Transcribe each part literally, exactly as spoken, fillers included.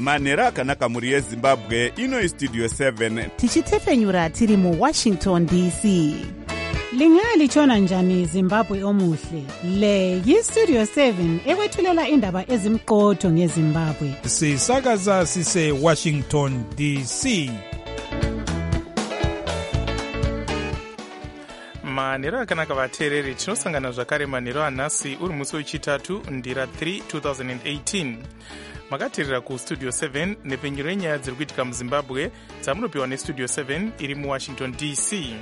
manhero akanaka mhuri yezimbabwe. Ino istudio seven tichitefenyura tiri muwashington D C. Lingalitshona njani Zimbabwe omuhle? Le yistudio seven ekwethulela indaba ezimqotho ngeZimbabwe. Sisakaza sise Washington D C. manhero akanaka vateereri, tinosangana zvakare manhero anhasi uri musi wechitatu ndira three two thousand eighteen. makateerera kustudio seven nepfenyuro yenyaya dziri kuitika muzimbabwe dzamunopiwa nestudio seven iri muwashington D C.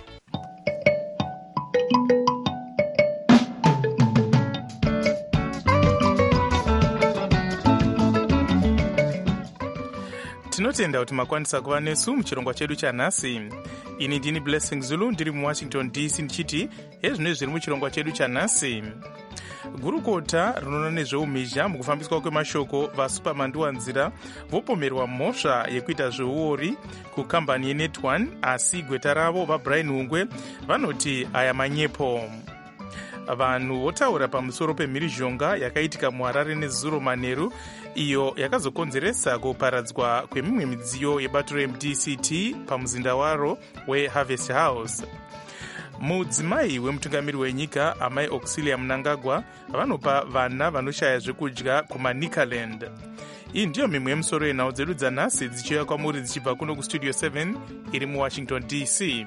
tinotenda kuti makwanisa kuva nesu muchirongwa chedu chanhasi. Ini ndini Blessing Zulu ndiri muwashington D C ndichiti hezvino zviri muchirongwa chedu chanhasi. Gurukota rinoona nezveumhizha mukufambiswa kwemashoko vasupamanduwanzira vopomerwa mhosva yekuita zveuori kukambani yenet one, asi gweta ravo vaBrian Hungwe vanoti aya manyepo. Vanhu votaura pamusoro pemhirizhonga yakaitika muHarare nezuro manheru, iyo yakazokonzeresa kuparadzwa kwemimwe midziyo yebato reM D C T pamuzinda waro weHarvest House. Mudzimai wemutungamiri wenyika amai Auxilia Mnangagwa vanopa vana vanoshaya zvekudya kumaNikaland. Iyi ndiyo mimwe yemusoro yenhau dzedu dzanhasi dzichiuya kwamuri dzichibva kuno kustudio seven iri muwashington D C.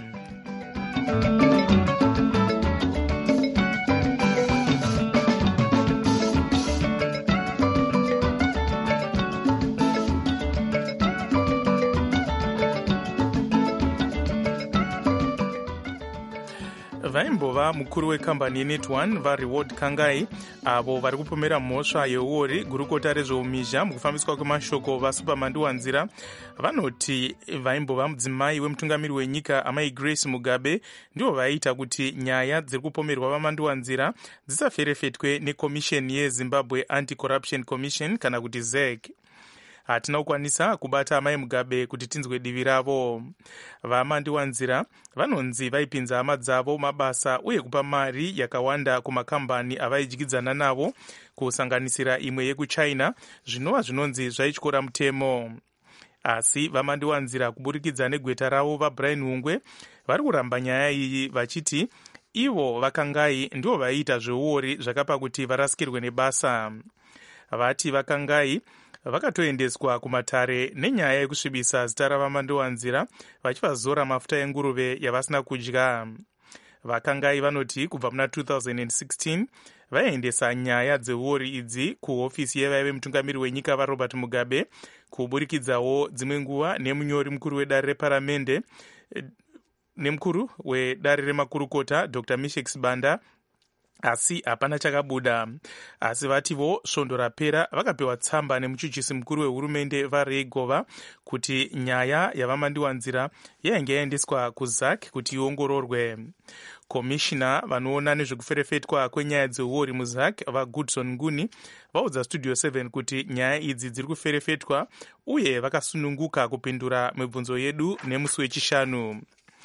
vaimbova mukuru wekambani yenet one vaReward Kangai avo vari kupomera mhosva yeuori gurukota rezveumhizha mukufambiswa kwemashoko vasupamanduwanzira vanoti vaimbova mudzimai wemutungamiri wenyika amai Grace Mugabe ndivo vaiita kuti nyaya dziri kupomerwa vamanduwanzira dzisaferefetwe nekomisheni yeZimbabwe Anti-Corruption Commission kana kuti Z E C. hatina kukwanisa kubata amai Mugabe kuti tinzwe divi ravo. Vamanduwanzira vanonzi vaipinza hama dzavo mabasa uye kupa mari yakawanda kumakambani avaidyidzana navo, kusanganisira imwe yekuChina, zvinova zvinonzi zvaityora mutemo. Asi vamanduwanzira kuburikidza negweta ravo vaBrian Hungwe vari kuramba nyaya iyi vachiti ivo vakangai ndivo vaiita zveuori zvakapa kuti varasikirwe nebasa. Vati vakangai vakatoendeswa kumatare nenyaya yekusvibisa zita ravamanduwanzira vachivazora mafuta enguruve yavasina kudya. Vakangai vanoti kubva muna two thousand sixteen vaiendesa nyaya dzeuori idzi kuhofisi yevaive vemutungamiri wenyika vaRobert Mugabe, kuburikidzawo dzimwe nguva nemunyori mukuru wedare reparamende nemukuru wedare remakurukota Dr Mishek Sibanda, asi hapana chakabuda. Asi vativo svondo rapera vakapewa tsamba nemuchuchisi mukuru wehurumende vaRay Gova kuti nyaya yavamanduwanzira yainge yaendeswa kuZ A C kuti iongororwe. Komishina vanoona nezvekuferefetwa kwenyaya dzeuori muZ A C vaGoodson Nguni vaudza studio seven kuti nyaya idzi dziri kuferefetwa uye vakasununguka kupindura mibvunzo yedu nemusi wechishanu.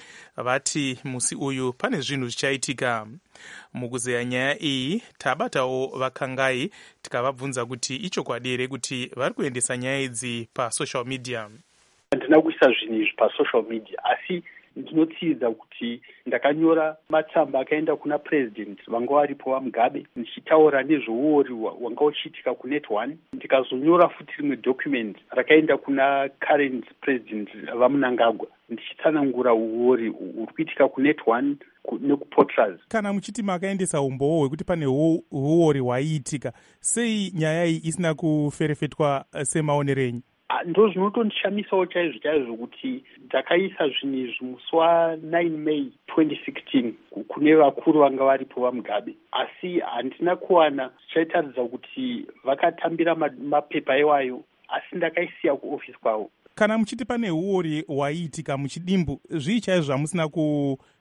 Vati musi uyu pane zvinhu zvichaitika. Mukuzeya nyaya iyi tabatawo vakangai tikavabvunza kuti ichokwadi here kuti vari kuendesa nyaya idzi pasocial media. Handina kuisa zvinhu izvi pasocial media, asi ndinotsiidza kuti ndakanyora matsamba akaenda kuna president vanga varipo vaMugabe ndichitaura nezveuori wanga uchiitika kunet one, ndikazonyora futi rimwe document rakaenda kuna current president vaMnangagwa ndichitsanangura uori uri kuitika kunet one nekupotras. Kana muchiti makaendesa umboo hwekuti pane uori hwaiitika, sei nyaya iyi isina kuferefetwa semaonero enyu? Ndo zvinotondishamisawo chaizvo chaizvo kuti ndakaisa zvinhu izvi musi wa9 May twenty sixteen kune vakuru vanga varipo vaMugabe, asi handina kuwana zvichaitaridza kuti vakatambira mapepa iwayo, asi ndakaisiya kuofisi kwavo. Kana muchiti pane uori hwaiitika muchidimbu, zvii chaizvo zvamusina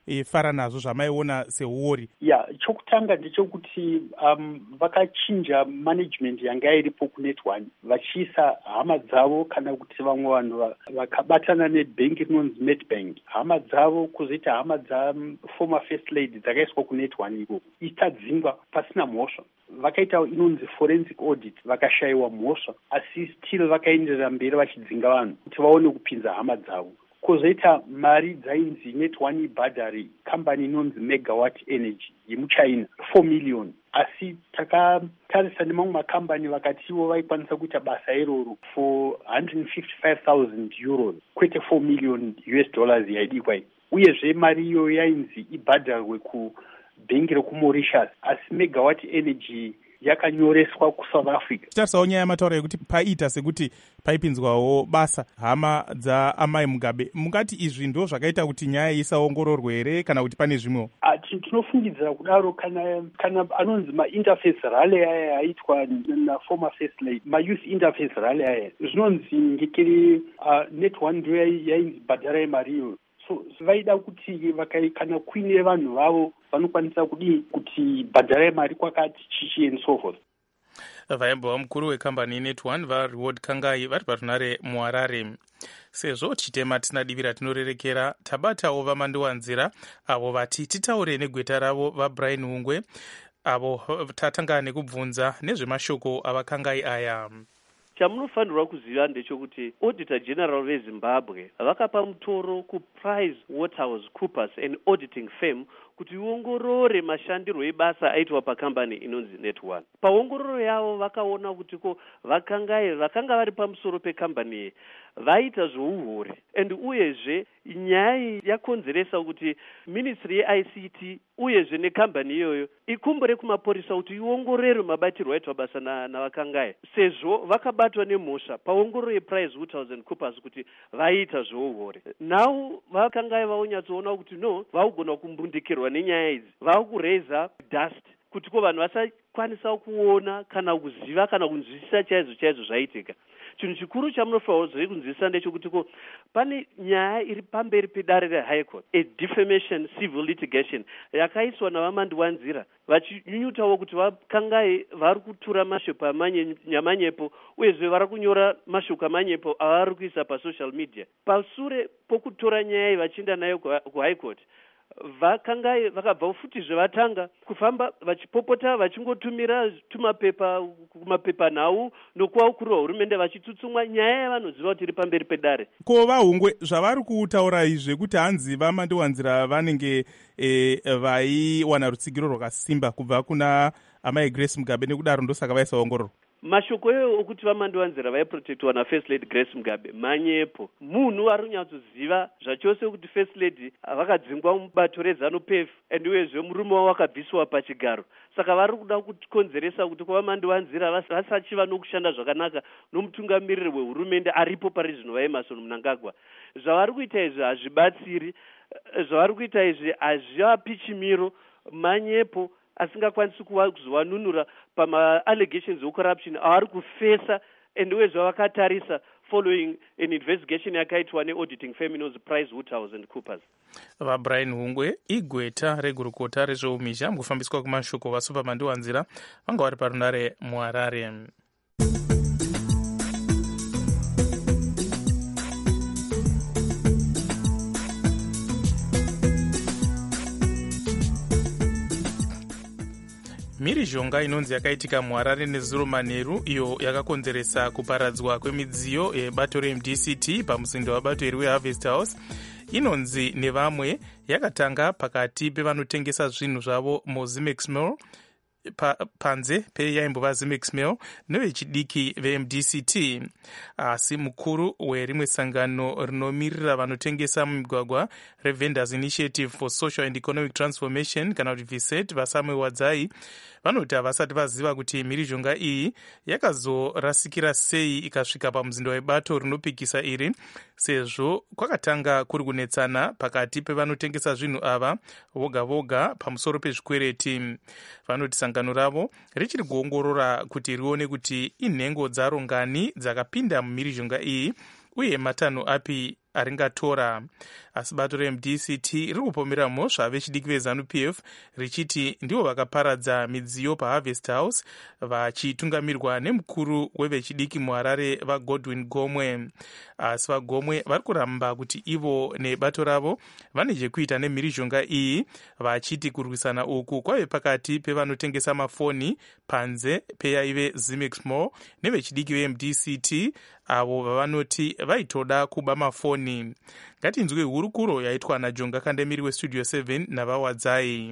mafara nazvo zvamaiona seuori? ya yeah, chokutanga ndechekuti um, vakachinja management yanga iripo kunet one vachiisa hama dzavo kana kuti vamwe vanhu vakabatana nebhengi rinonzi Nedbank, hama dzavo kuzoita hama dzaformer first lady dzakaiswa kunet one ikoko itadzingwa pasina mhosva. Vakaita inonzi forensic audit vakashayiwa mhosva, asi still vakaenderera mberi vachidzinga vanhu kuti vaone kupinza hama dzavo. Kozoita mari dzainzi net one ibhadhari kambani inonzi Megawatt Energy yemuchina four million, asi takatarisa nemamwe makambani vakatiwo vaikwanisa kuita basa iroro for one hundred fifty-five thousand euros kwete four million U S dollars yaidikwa. Uyezve mari iyo yainzi ibhadharwe kubhengi rekuMauritius, asi Megawatt Energy yakanyoreswa kuSouth Africa. Tarisawo nyaya yamataura yekuti paita sekuti paipinzwawo basa hama dzaamai Mugabe. Mungati izvi ndo zvakaita kuti nyaya isaongororwe here kana kuti pane zvimwewo? Tinofungidzira kudaro kana kana anonzi ma-interface rally aya aitwa naformer first lady, ma-youth interface rally aya zvinonzi ngekiri uh, net one ndo yainzi bhadharai mariyo. So vaida kuti vakai kana kuine vanhu vavo vanokwanisa kudii kuti bhadharai mari kwakati chichi and so forth. Vaimbova mukuru wekambani net one vaReward Kangai vari parunare muHarare. Sezvo chitema tisina divira tinorerekera, tabatawo vamandiwanzira avo vati titaure negweta ravo vaBrian Hungwe avo tatanga nekubvunza nezvemashoko avaKangai aya. Chamunofanirwa kuziva ndechekuti Auditor General veZimbabwe vakapa mutoro kuPrice Waterhouse Coopers, an auditing firm, kuti iongorore mashandiro ebasa aitwa pakambani inonzi net one. Paongororo yavo vakaona kuti ko vaKangai vakanga vari pamusoro pekambani vaita zvouhori, and uyezve nyaya yakonzeresa kuti Ministry ye-I C T uyezve nekambani iyoyo ikumbure kumapurisa kuti iongorere mabatirwo aitwa basa navaKangai, sezvo vakabatwa nemhosva paongororo yePrice Waterhouse Coopers kuti vaita zvouhori. Now vaKangai vaonyatsoona kuti no, vaugona kumbundikirwa nenyaya idzi, vakureza dust kuti ko vanhu vasakwanisa kuona kana kuziva kana kunzwisisa chaizvo chaizvo zvaitika. Chinhu chikuru chamunofanirwa kunzwisisa ndechekuti ko pane nyaya iri pamberi pedare reHigh Court, a defamation civil litigation yakaiswa navamandiwanzira vachinyunyutawo kuti vaKangai vari kutura mashoko amanyepo uyezve vari kunyora mashoko amanyepo avari kuisa pasocial media. Pasure pokutora nyaya iyi vachienda nayo kuHigh Court, vaKangai vakabva futi zvevatanga kufamba vachipopota vachingotumira tumapepa kumapepa nhau nokuvaukuru vahurumende vachitutsumwa nyaya yavanoziva kuti iri pamberi pedare. Ko vaHungwe zvavari kutaura izve kuti hanzi vamandiwanzira vanenge e, vaiwana rutsigiro rwakasimba kubva kuna amai Grace Mugabe nekudaro ndosaka vaisa ongororo. Mashoko eyo okuti vamandiwanzira vaiprotectwa naFirst Lady Grace Mugabe manyepo. Munhu ari kunyatsoziva zvachose kuti First Lady vakadzingwa mubato reZanu P F and uyezve murume wavo wakabviswa pachigaro. Saka vari kuda kukonzeresa kuti kwavamandiwanzira vasachiva nokushanda zvakanaka nomutungamiriri wehurumende aripo pari zvino vaEmmerson Mnangagwa. Zvavari kuita izvi hazvibatsiri, zvavari kuita izvi hazvivapi chimiro manyepo asingakwanisi kuzovanunura pama-allegations of-corruption avari kufesa and uyezve vakatarisa following an investigation yakaitwa ne-auditing firm inonzi Price Waterhouse Coopers. VaBrian Hungwe igweta regurukota rezveumisha mukufambiswa kwemashoko vasupamandiwanzira vanga vari parunare muHarare. Mhirizhonga inonzi yakaitika muHarare nezuro manheru iyo yakakonzeresa kuparadzwa kwemidziyo yebato reM D C T pamusindo wabato iri weHarvest House inonzi nevamwe yakatanga pakati pevanotengesa zvinhu zvavo muZimex Mill pa, panze peyaimbova Zimex Mill nevechidiki veM D C T. Asi mukuru werimwe sangano rinomirira vanotengesa mumigwagwa reVendors Initiative for Social and Economic Transformation kana kuti V S E T vaSamuel Wadzai vanoti havasati vaziva kuti mhirizhonga iyi yakazorasikira sei ikasvika pamuzinda webato rinopikisa iri, sezvo kwakatanga kuri kunetsana pakati pevanotengesa zvinhu ava voga voga pamusoro pezvikwereti. Vanoti sangano ravo richiri kuongorora kuti rione kuti inhengo dzaro ngani dzakapinda mumhirizhonga iyi uye matanho api aringatora. asi bato reM D C T riri kupomera mhosva vechidiki veZANU P F richiti ndivo vakaparadza midziyo paHarvest House vachitungamirirwa nemukuru wevechidiki muHarare vaGodwin Gomwe. Asi vaGomwe vari kuramba kuti ivo nebato ravo vane chekuita nemhirizhonga iyi, vachiti kurwisana uku kwave pakati pevanotengesa mafoni panze peyaive Zimex Mall nevechidiki veM D C T avo vavanoti vaitoda kuba mafoni. Ngatinzwe hurukuro yaitwa naJonga Kandemiri weStudio seven navawadzai.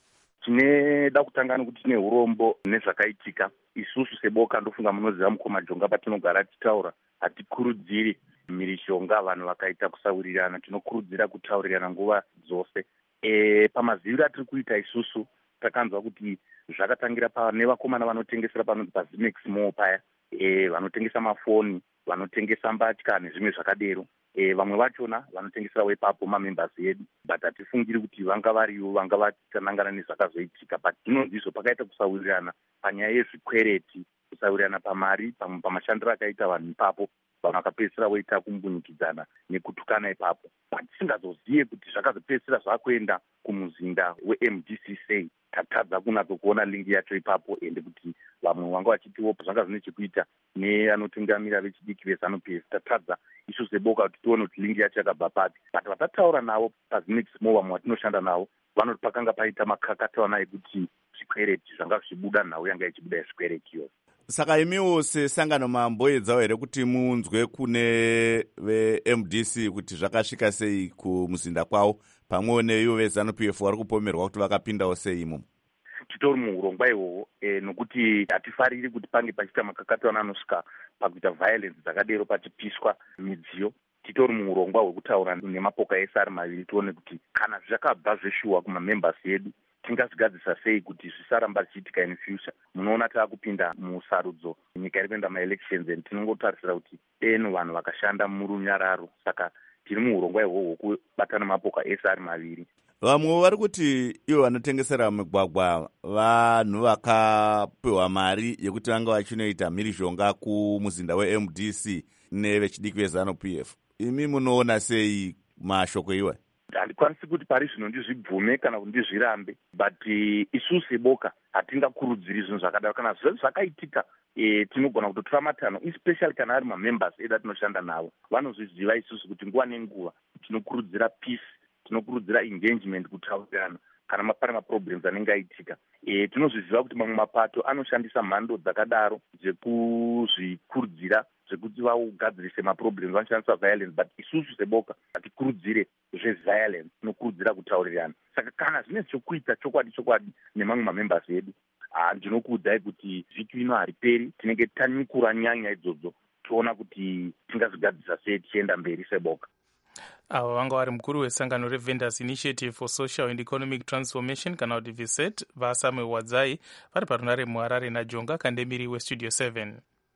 Tineda kutangana kuti tine urombo nezvakaitika. Isusu seboka ndofunga munoziva mukoma Jonga patinogara titaura hatikurudziri mhirizhonga vanhu vakaita kusaurirana, tinokurudzira kutaurirana nguva dzose. E, pamaziviro atiri kuita isusu takanzwa kuti zvakatangira pane vakomana vanotengesera panonzi paZimex Mall paya, e, vanotengesa mafoni, vanotengesa mbatya nezvimwe zvakadero. E, vamwe vachona vanotengeserawo ipapo mamembers edu, but hatifungiri kuti vanga variwo vanga vatanangana nezvakazoitika, but tinonzizvo pakaita kusaurirana panyaya yezvikwereti, kusaurirana pamari, pamashandiro akaita vanhu ipapo, vanhu vakapedzisira voita kumbunikidzana nekutukana ipapo. But tisingazozive kuti zvakazopedzisira zvakuenda kumuzinda weM D C C, tatadza kunatso kuona lingi yacho ipapo, ende kuti vamwe vanga vachitiwo zvanga zvine chekuita neanotungamira vechidiki veZANU P F, tatadza isu seboka kuti tione kuti lingi yacho yakabva papi. But vatataura navo paZimex Mall, vamwe vatinoshanda navo vanoti pakanga paita makakatawana ekuti zvikwereti zvanga zvichibuda, nhau yanga ichibuda yezvikwereti iyo. Saka imiwo sesangano mamboedzawo here kuti munzwe kune veM D C kuti zvakasvika sei kumuzinda kwavo, pamwewo neivo veZANU P F vari kupomerwa kuti vakapindawo sei imomo? Titori muurongwa ihwohwo, e, nokuti hatifariri kuti pange pachiita makakatawana anosvika pakuita violence dzakadero pachipiswa midziyo. Titori muurongwa hwekutaura nemapoka ese ari maviri tione kuti kana zvakabva zveshuwa kumamembers edu tingazvigadzisa sei kuti zvisaramba zvichiitika in future. Munoona taakupinda musarudzo, nyika iri kuenda maelections, and tinongotarisira kuti eno vanhu vakashanda murunyararo. Saka tiri muurongwa ihwohwo kubatana mapoka ese ari maviri. Vamwe vari kuti ivo vanotengesera migwagwa vanhu vakapiwa mari yekuti vanga vachinoita mhirizhonga kumuzinda weM D C nevechidiki veZANU P F. Imi munoona sei mashoko iwe? Handikwanisi kuti pari zvino ndizvibvume kana kuti ndizvirambe, but isusu seboka hatingakurudziri zvinhu zvakadaro. Kana zvinhu zvakaitika, e, tinogona kutotora matanho, especially kana ari mamembers edu atinoshanda navo. Vanozviziva isusu kuti nguva nenguva tinokurudzira peace, tinokurudzira engagement, kutaurirana kana pane maproblems anenge aitika. E, tinozviziva kuti mamwe mapato anoshandisa mhando dzakadaro dzekuzvikurudzira zvekuti vaugadzirise maproblems, vanoshandisa violence, but isusu seboka hatikurudzire zveviolence, tinokurudzira kutaurirana. Saka kana zvine chokuita chokwadi chokwadi nemamwe mamembers edu, ndinokuudzai kuti vhiki ino hariperi, tinenge tanikura nyanya idzodzo, toona kuti tingazvigadzisa sei tichienda mberi seboka. Ava vanga vari mukuru wesangano reVendors Initiative for Social and Economic Transformation kana kuti V S E T vaSamuel Wadzai vari parunare muHarare naJonga Kandemiri weStudio seven.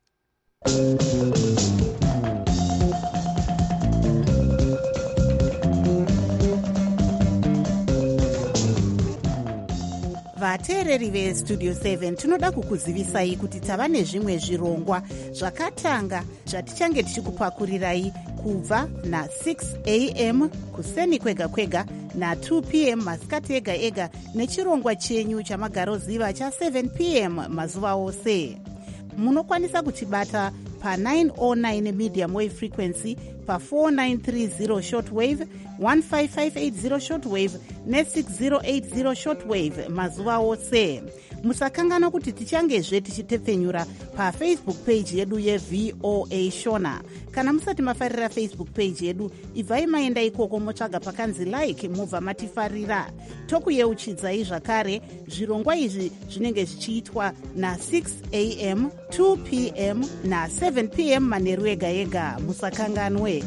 vateereri veStudio seven tinoda kukuzivisai kuti tava nezvimwe zvirongwa zvakatanga zvatichange tichikupakurirai kubva na-six a m kuseni kwega kwega na-two p m masikati ega ega nechirongwa chenyu chamagaroziva cha-seven p m mazuva ose. Munokwanisa kutibata pa-nine oh nine medium wave frequency, pa-four nine three zero shortwave, fifteen five eight zero shortwave ne-six zero eight zero shortwave mazuva ose. Musakangana kuti tichangezve tichitepfenyura pafacebook page yedu yeV O A Shona. Kana musati mafarira Facebook page yedu, ibvai maenda ikoko motsvaga pakanzi like mubva matifarira. Tokuyeuchidzai zvakare zvirongwa izvi zvinenge zvichiitwa na-six a m, two p m na-seven p m manheru ega ega. Musakanganwe.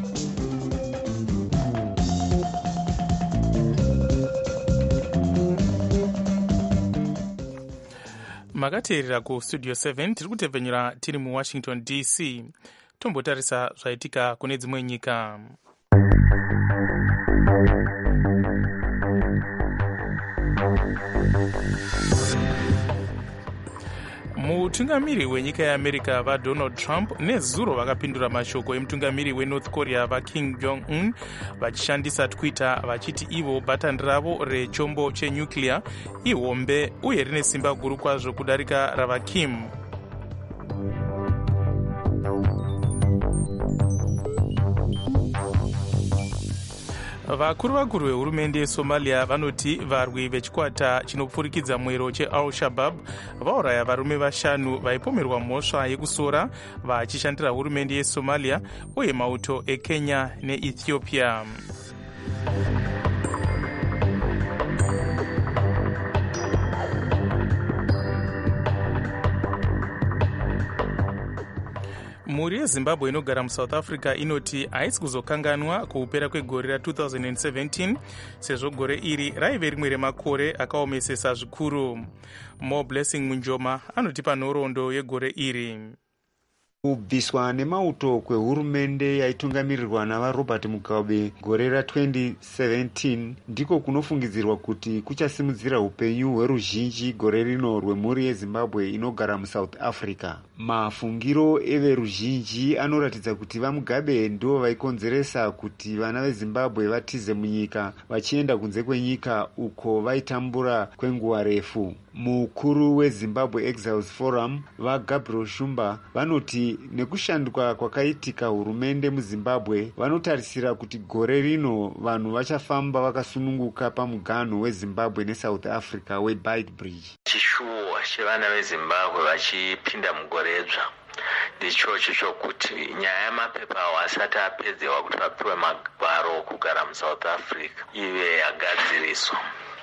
Makateerera kuStudio seven tiri kutepfenyura tiri muWashington D C. Tombotarisa zvaitika kune dzimwe nyika. mutungamiri wenyika yeamerica vadonald trump nezuro vakapindura mashoko emutungamiri wenorth korea vaking jong-un vachishandisa twitter vachiti ivo bhatani ravo rechombo chenuclear ihombe uye rine simba guru kwazvo kudarika ravakim. vakuru vakuru vehurumende yesomalia vanoti varwi vechikwata chinopfurikidza mwero cheal-shabab vauraya varume vashanu vaipomerwa mhosva yekusora vachishandira hurumende yesomalia uye mauto ekenya neethiopia. mhuri yezimbabwe inogara musouth africa inoti haisi kuzokanganwa kuupera kwegore ra two thousand seventeen sezvo gore iri raive rimwe remakore akaomesesa zvikuru. Mo Blessing Munjoma anoti panhoroondo yegore iri. kubviswa nemauto kwehurumende yaitungamirirwa navarobert mugabe gore ra twenty seventeen ndiko kunofungidzirwa kuti kuchasimudzira upenyu hweruzhinji gore rino rwemhuri yezimbabwe inogara musouth africa. mafungiro everuzhinji anoratidza kuti vamugabe ndo vaikonzeresa kuti vana vezimbabwe vatize munyika vachienda kunze kwenyika uko vaitambura kwenguva refu. mukuru wezimbabwe exiles forum vagabriel shumba vanoti nekushandwa kwakaitika hurumende muzimbabwe vanotarisira kuti gore rino vanhu vachafamba vakasununguka pamuganho wezimbabwe nesouth africa weBeitbridge. chishuwo chevana vezimbabwe vachipinda mugore dzva ndichocho chokuti nyaya yamapepa awo asati apedzewa kuti vapiwe magwaro okugara musouth africa ive yagadziriswa.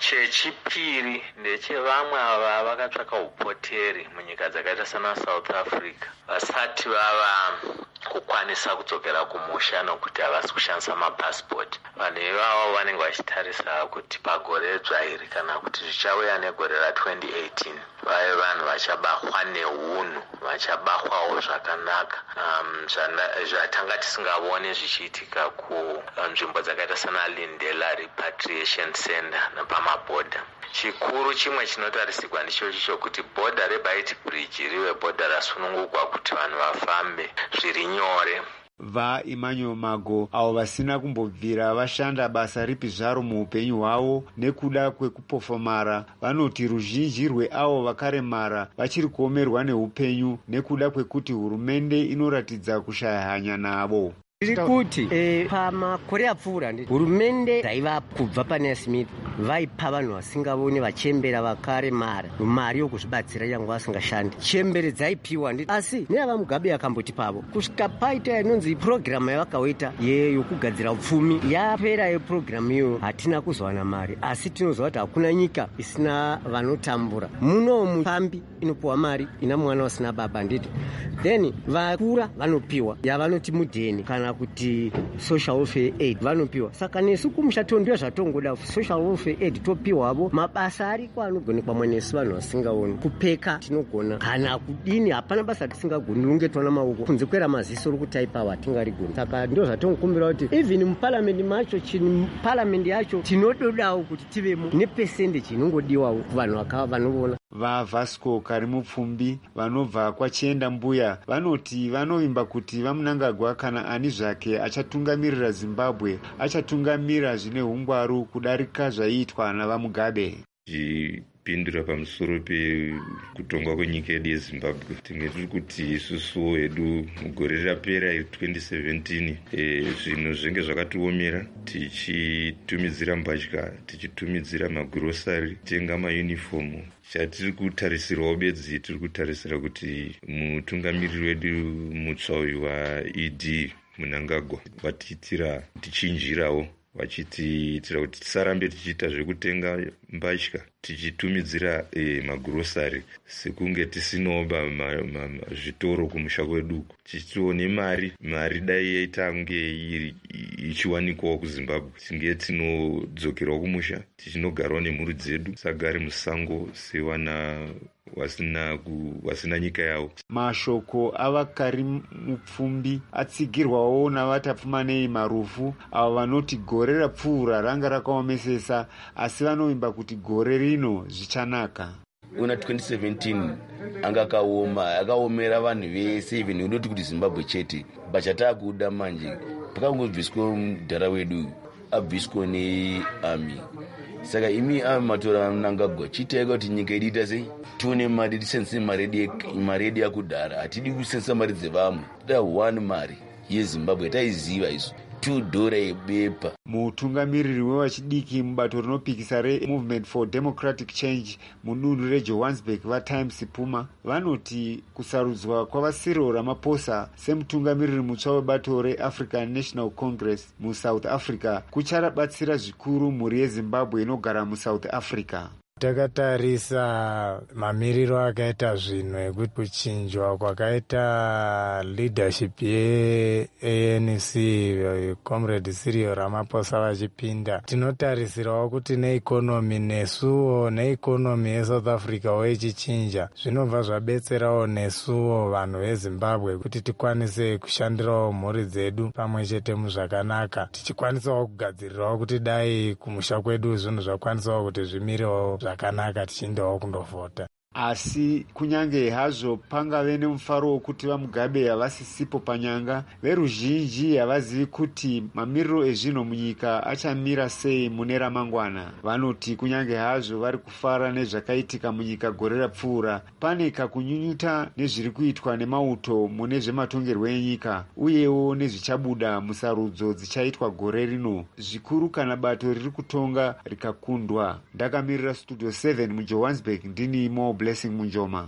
chechipiri ndechevamwe ava vakatsvaka upoteri munyika dzakaita sana south africa vasati vava kukwanisa kudzokera kumusha nokuti havasi kushandisa mapasipoti. vanhu ivavo vanenge vachitarisa kuti pagore dzva iri kana kuti zvichauya negore ra twenty eighteen vave vanhu vachabahwa neunhu vachabahwawo zvakanaka um, zvatanga tisingavone zvichiitika kunzvimbo dzakaita sana Lindela Repatriation Center napamabhodha. chikuru chimwe chinotarisikwa ndichocho chokuti bhodha reBeitbridge rive bhodha rasunungukwa kuti vanhu vafambe zviri nyore. vaEmmanuel Mago avo vasina kumbobvira vashanda basa ripi zvaro muupenyu hwavo nekuda kwekupofomara vanoti ruzhinji rweavo vakaremara vachiri kuomerwa neupenyu nekuda kwekuti hurumende inoratidza kushaya hanya navo. tiri kuti e, pamakore apfuura hurumende dzaiva kubva pane Smith vaipa vanhu vasingavoni vachembera vakaremara mari yokuzvibatsira yangu vasingashandi chembere dzaipiwa asi neava mugabe yakamboti pavo kusvika paita inonzi purogiramu yavakaita yokugadzira upfumi yapera yepurogiramu iyo hatina kuzowana mari asi tinoziva kuti hakuna nyika isina vanotambura. muno mupambi inopiwa mari ina mwana wasina baba nditi then vakura vanopiwa yavanoti mudheni kana kuti social welfare aid vanopiwa. saka nesu kumushato ndio zvatongoda social welfare aid topiwavo mabasa ariko anogonekwa mwanesu vanhu vasingaoni kupeka tinogona kana kudini hapana basa tisingagoni lunge tona maoko kunze kwera maziso rokutaipawo hatingarigoni. saka ndio zvatongokumbira kuti even muparamendi macho chini paramendi yacho tinododawo kuti tivemo nepesende chinongodiwawo kuvanhu vakava vanoona. vaVasco Karimupfumbi vanobva kwachienda mbuya vanoti vanovimba kuti vamunangagwa kana ani zvake achatungamirira Zimbabwe achatungamira zvine hungwaru kudarika zvaiitwa navamugabe. chipindura pamusoro pekutongwa kwenyika yedu yezimbabwe tinge tiri kuti isusu hedu mugore rapera twenty seventeen e, zvinhu zvenge zvakatiomera tichitumidzira mbatya tichitumidzira magurosari tenga maunifomu. chatiri kutarisirawo bedzi tiri kutarisira kuti mutungamiriri wedu mutsva uyu waED Mnangagwa vatiitira tichinjirawo vachitiitira kuti tisarambe tichiita zvekutenga mbatya tichitumidzira e, magurosari sekunge tisinawo zvitoro kumusha kweduku tichitione mari mari dai yaitange ichiwanikwawo kuzimbabwe tinge tinodzokerawo kumusha tichinogarawo nemhuri dzedu tisagare musango sewana wasina ku wasina nyika yawo. mashoko avaKarimupfumbi atsigirwawo navatapfumanei marufu avo vanoti gore rapfuura ranga rakaomesesa asi vanovimba kuti gore rino zvichanaka. una twenty seventeen anga akaoma akaomera vanhu vese even unoti kuti Zimbabwe chete bachatakuda manje pakangobviswa mudhara wedu abviswa nearmy. Saka imi ami matora Mnangagwa chitaika kuti nyika yedu ita sei tione mari tisense mari yakudhara hatidi kusensa mari dzevamwe toda one mari yeZimbabwe taiziva isu two dhora yebepa. Mutungamiriri wevachidiki mubato rinopikisa reMovement for Democratic Change mudunhu reJohannesburg vaTimes Puma vanoti kusarudzwa kwavaCyril Ramaphosa semutungamiriri mutsva webato reAfrican National Congress muSouth Africa kucharabatsira zvikuru mhuri yeZimbabwe inogara muSouth Africa. Takatarisa mamiriro akaita zvinhu ekuti kuchinjwa kwakaita leadership yeA N C Comrade Cyril Ramaphosa vachipinda, tinotarisirawo kuti neikonomi nesuwo neikonomi yeSouth Africa ichichinja zvinobva zvabetserawo nesuwo vanhu veZimbabwe kuti tikwanise kushandirawo mhuri dzedu pamwe chete muzvakanaka, tichikwanisawo kugadzirirawo kuti dai kumusha kwedu zvinhu zvakwanisawo kuti zvimirewo zvakanaka tichiendawo kundovhota. Asi kunyange hazvo pangave nemufaro wokuti vaMugabe havasisipo panyanga, veruzhinji havazivi kuti mamiriro ezvinhu munyika achamira sei mune ramangwana. Vanoti kunyange hazvo vari kufara nezvakaitika munyika gore rapfuura, pane kakunyunyuta nezviri kuitwa nemauto mune zvematongerwo enyika uyewo nezvichabuda musarudzo dzichaitwa gore rino, zvikuru kana bato riri kutonga rikakundwa. Ndakamirira Studio seven muJohannesburg ndini Mo Blessing Munjoma.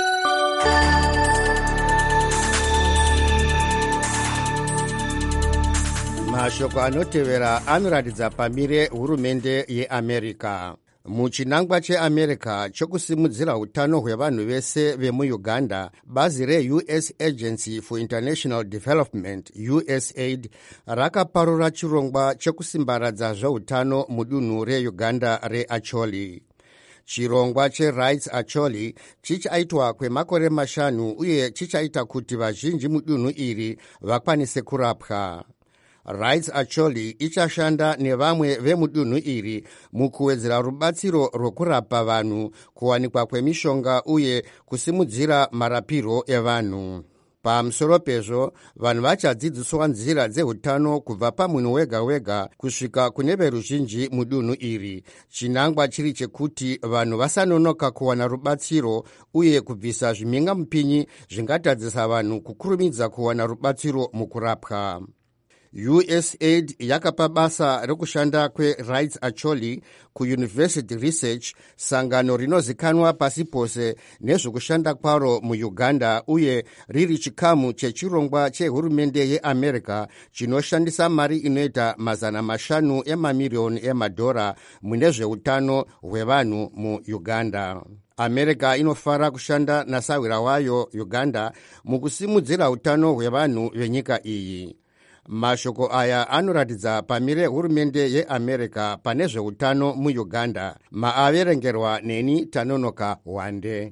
Mashoko anotevera anoratidza pamire hurumende yeAmerica. Muchinangwa cheAmerica chokusimudzira utano hwevanhu vese vemuUganda, bazi reU S Agency for International Development U S A I D rakaparura chirongwa chekusimbaradza zveutano mudunhu reUganda reAcholi. Chirongwa cheRights Acholi chichaitwa kwemakore mashanu uye chichaita kuti vazhinji mudunhu iri vakwanise kurapwa. Rights Acholi ichashanda nevamwe vemudunhu iri mukuwedzera rubatsiro rwokurapa vanhu, kuwanikwa kwemishonga uye kusimudzira marapiro evanhu. Pamusoro pezvo, vanhu vachadzidziswa nzira dzehutano kubva pamunhu wega wega kusvika kune veruzhinji mudunhu iri, chinangwa chiri chekuti vanhu vasanonoka kuwana rubatsiro uye kubvisa zvimhingamupinyi zvingatadzisa vanhu kukurumidza kuwana rubatsiro mukurapwa. U S A I D yakapa basa rekushanda kweRights Acholi kuUniversity Research, sangano rinozikanwa pasi pose nezvekushanda kwaro muUganda uye riri chikamu chechirongwa chehurumende yeAmerica chinoshandisa mari inoita mazana mashanu emamiliyoni emadhora mune zveutano hwevanhu muUganda. America inofara kushanda nasawira wayo Uganda mukusimudzira utano hwevanhu venyika iyi. Mashoko aya anoratidza pamire hurumende yeAmerica pane zveutano muUganda. Maaverengerwa neni Tanonoka Wande.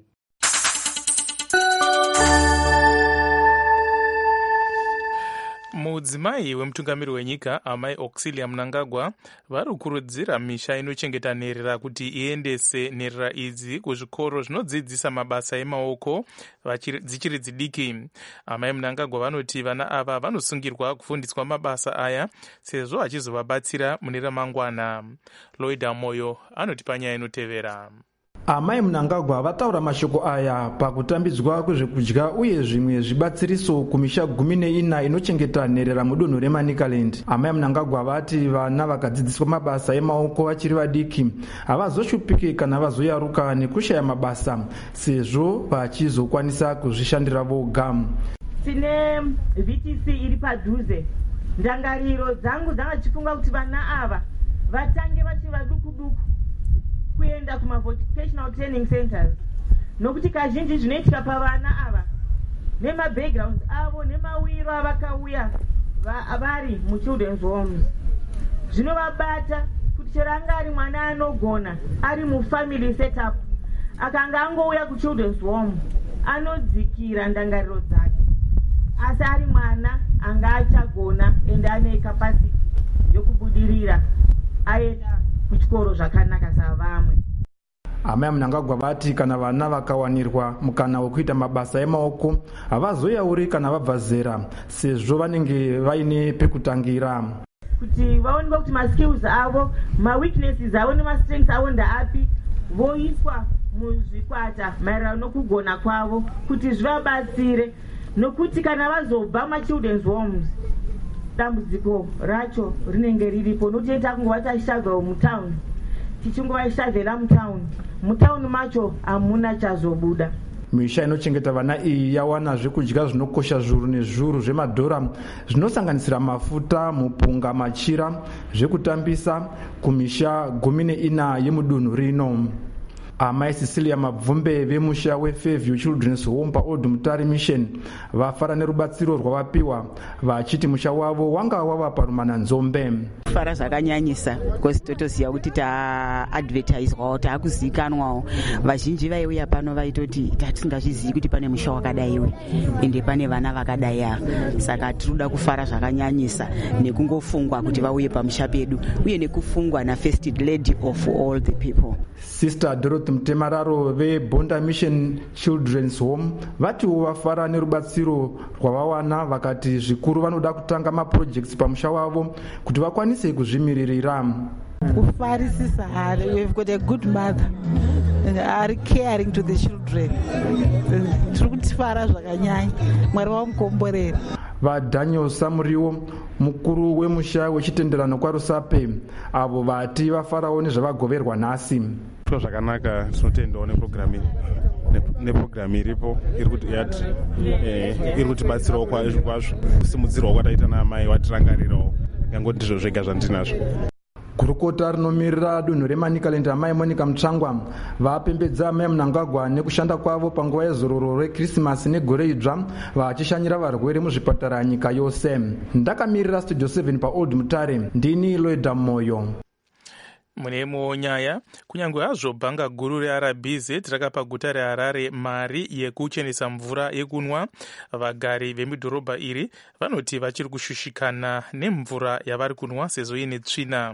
Mudzimai wemutungamiri wenyika amai Auxilia Mnangagwa vari kukurudzira misha inochengeta nherera kuti iendese nherera idzi kuzvikoro zvinodzidzisa mabasa emaoko dzichiri dzidiki. Amai Mnangagwa vanoti vana ava vanosungirwa kufundiswa mabasa aya sezvo achizovabatsira mune ramangwana. Loida Moyo anoti panyaya inotevera. Amai Mnangagwa vataura mashoko aya pakutambidzwa kwezvekudya uye zvimwe zvibatsiriso kumisha gumi neina inochengeta nherera mudunhu reManicaland. Amai Mnangagwa vati vana vakadzidziswa mabasa emaoko vachiri vadiki havazoshupiki kana vazoyaruka nekushaya mabasa sezvo vachizokwanisa kuzvishandira voga. Tine V T C iri padhuze. Ndangariro dzangu dzanga chifunga kuti vana ava vatange vachiri vaduku duku kuenda kuma vocational training centers, nokuti kazhinji zvinoitika pavana ava nema backgrounds avo nemawiro avakauya vari muchildren's homes zvinovabata kuti chero anga ari mwana anogona ari mufamily setup akanga angouya kuchildren's home anodzikira ndangariro dzake, asi ari mwana anga achagona ende ane capacity yokubudirira aenda kuchikoro zvakanaka savamwe. amai Mnangagwa vati kana vana vakawanirwa mukana wekuita mabasa emaoko havazoyauri kana vabva zera sezvo vanenge vaine pekutangira, kuti vaonekwa kuti maskills avo, maweaknesses avo nemastrengths avo ndaapi, voiswa muzvikwata maererano nokugona kwavo kuti zvivabatsire, nokuti kana vazobva machildren's homes dambudziko racho rinenge riripo. Notoita kungova tachitagwa mutaundi tichingova mutaundi mutaundi macho hamuna chazobuda. Misha inochengeta vana iyi yawana zvekudya zvinokosha zviuru nezviuru zvemadhora zvinosanganisira mafuta, mupunga, machira, zvekutambisa kumisha gumi neina yemudunhu rino. Amai Cecilia Mabvumbe vemusha weFairview Children's Home paOld Mutare Mission vafara nerubatsiro rwavapiwa vachiti musha wavo wanga wava parumana nzombe. Fara zvakanyanyisa because totoziva kuti taadvertiswawo taakuzivikanwawo. Vazhinji vaiuya pano vaitoti tatisingazvizivi kuti pane musha wakadaiwe ende pane vana vakadai ava, saka tinoda kufara zvakanyanyisa nekungofungwa kuti vauye pamusha pedu uye nekufungwa na-First Lady of all the people. Sister Dorothy Mtemararo veBonda Mission Children's Home vatiwo vafara nerubatsiro rwavawana, vakati zvikuru vanoda kutanga maprojects pamusha wavo kuti vakwanise kuzvimiririra. Kufarisisa hari, we've got a good mother are caring to the children. Tiri kutifara zvakanyanya, Mwari vamukomborera. VaDaniel Samuriwo mukuru wemusha wechitenderano kwaRusape avo vati vafarawo nezvavagoverwa nhasi. Zviro zvakanaka, tinotendawo neprogramu neprogramu iripo iri kuti yati iri kutibatsirawo kwazvo kwazvo kusimudzirwawo kwataita naamai watirangarirawo, yangoti ndizvo zvega zvandinazvo. Gurukota rinomirira dunhu reManicaland amai Monica Mutsvangwa vapembedza amai Mnangagwa nekushanda kwavo panguva yezororo rekrisimasi negore idzva vachishanyira varwere muzvipatara nyika yose. Ndakamirira Studio seven paOld Mutare, ndini Loida Moyo. Munemo nyaya kunyange hazvo bhanga guru reR B Z rakapa guta reHarare mari yekuchenesa mvura yekunwa, vagari vemudhorobha iri vanoti vachiri kushushikana nemvura yavari kunwa sezvo ine tsvina.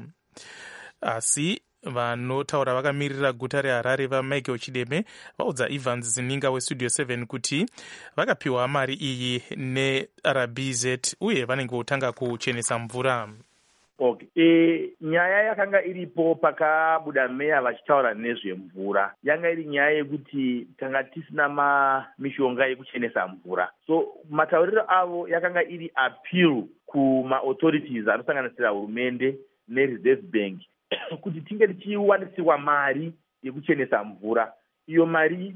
Asi vanotaura vakamirira guta reHarare vaMichael Chideme vaudza Evans Zininga weStudio seven kuti vakapiwa mari iyi neR B Z uye vanenge votanga kuchenesa mvura. Okay. E, nyaya yakanga iripo pakabuda meya vachitaura nezvemvura yanga iri nyaya yekuti tanga tisina mishonga yekuchenesa mvura. So matauriro avo yakanga iri appeal kuma-authorities anosanganisira hurumende neReserve Bank kuti tinge tichiwanisirwa mari yekuchenesa mvura. Iyo mari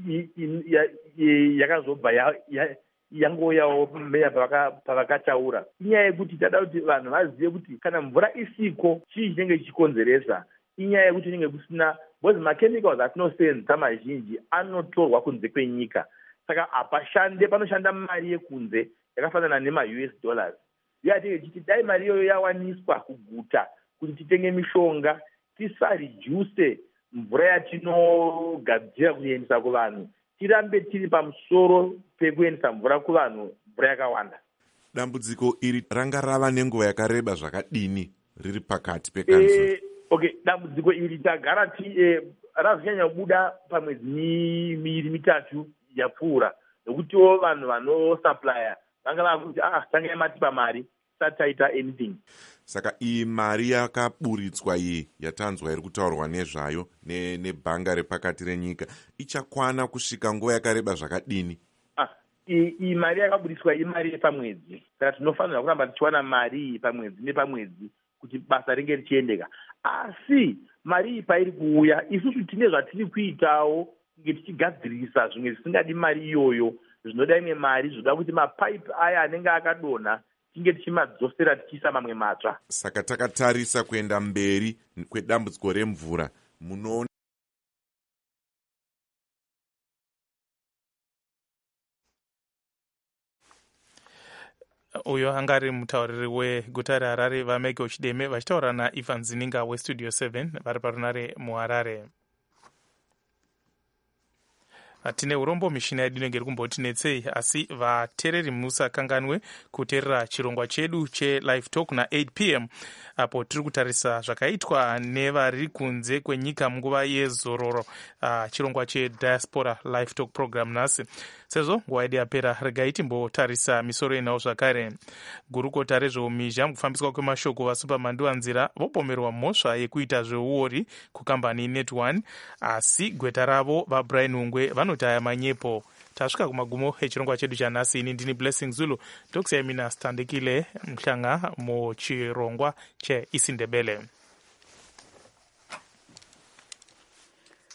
yakazobva ya, ya, yangoyawo meya pavakataura inyaya yekuti tada kuti vanhu vazive kuti kana mvura isiko chii chinenge chichikonzeresa. Inyaya yekuti inenge kusina, because machemicals atinosenzesa mazhinji anotorwa kunze kwenyika, saka hapashande panoshanda mari yekunze yakafanana nema-U S dollars. Yatinge chiti dai mari iyoyo yawaniswa kuguta kuti titenge mishonga tisarejuse mvura yatinogadzira kuendesa kuvanhu, tirambe tiri pamusoro pekuendesa mvura kuvanhu, mvura yakawanda. Dambudziko iri ranga rava nenguva yakareba zvakadini riri pakati pekanzuro? E, okay, dambudziko iri tagara ti e, razonyanya kubuda pamwedzi miviri mitatu yapfuura, nekutiwo vanhu vanosuplya vanga vakuti ah tangai matipa mari sataita anything. Saka iyi mari yakaburitswa iyi yatanzwa iri kutaurwa nezvayo nebhanga repakati renyika ichakwana kusvika nguva yakareba zvakadini? Ah, iyi mari yakaburitswa imari yepamwedzi, saka tinofanira kuramba tichiwana mari iyi pamwedzi nepamwedzi kuti basa ringe richiendeka. Asi mari iyi pairi kuuya, isusu tine zvatiri kuitawo kunge tichigadzirisa zvimwe zvisingadi mari iyoyo, zvinoda imwe mari, zvinoda kuti mapaipi aya anenge akadonha tinge tichimadzosera tichiisa mamwe matsva. Saka takatarisa kuenda mberi kwedambudziko remvura, munoona uyo anga ari mutauriri weguta reHarare vaMichael Chideme vachitaura naIvan Zininga weStudio seven vari parunare muHarare. tine urombo mishina yedu inenge iri kumbotinetsei, asi vateereri musakanganwe kuteerera chirongwa chedu chelive talk na-eight p m apo tiri kutarisa zvakaitwa nevari kunze kwenyika munguva yezororo, uh, chirongwa chediaspora live talk program nhasi. Sezvo nguva yedu yapera, regai timbotarisa misoro inawo zvakare. Gurukota rezveumhizha mukufambiswa kwemashoko vasupamanduanzira vopomerwa mhosva yekuita zveuori kukambani net one, asi gweta ravo vabrian hungwe vanotaya manyepo. Tasvika kumagumo echirongwa chedu chanhasi. Ini ndini Blessing Zulu, ndokusiyai mina Standekile Mhlanga muchirongwa cheIsindebele.